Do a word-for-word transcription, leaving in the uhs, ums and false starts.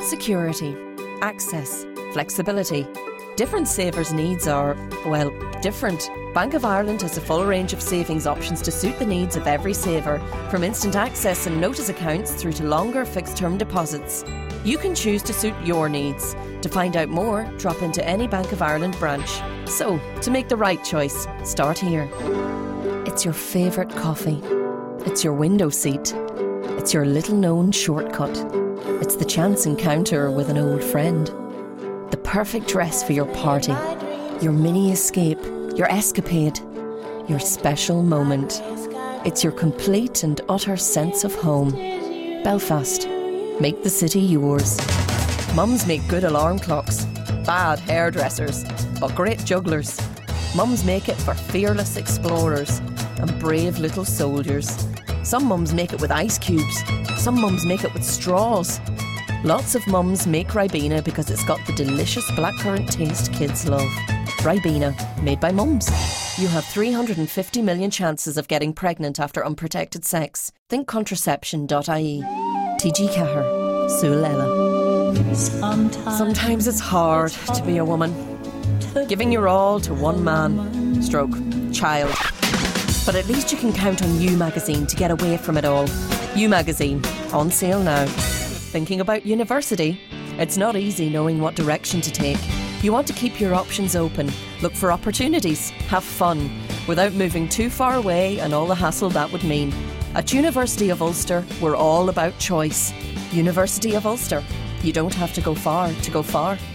Security, access, flexibility. Different savers' needs are, well, different. Bank of Ireland has a full range of savings options to suit the needs of every saver, from instant access and notice accounts through to longer fixed-term deposits. You can choose to suit your needs. To find out more, drop into any Bank of Ireland branch. So, to make the right choice, start here. It's your favourite coffee. It's your window seat. It's your little-known shortcut. It's the chance encounter with an old friend. The perfect dress for your party. Your mini escape. Your escapade. Your special moment. It's your complete and utter sense of home. Belfast. Make the city yours. Mums make good alarm clocks. Bad hairdressers. But great jugglers. Mums make it for fearless explorers and brave little soldiers. Some mums make it with ice cubes. Some mums make it with straws. Lots of mums make Ribena because it's got the delicious blackcurrant taste kids love. Ribena, made by mums. You have three hundred fifty million chances of getting pregnant after unprotected sex. Think contraception dot I E. T G Cahir, Sulela. Sometimes, Sometimes it's hard to be a woman. Giving your all to one man, stroke, child. But at least you can count on You Magazine to get away from it all. You Magazine, on sale now. Thinking about university? It's not easy knowing what direction to take. You want to keep your options open, look for opportunities, have fun, without moving too far away and all the hassle that would mean. At University of Ulster, we're all about choice. University of Ulster. You don't have to go far to go far.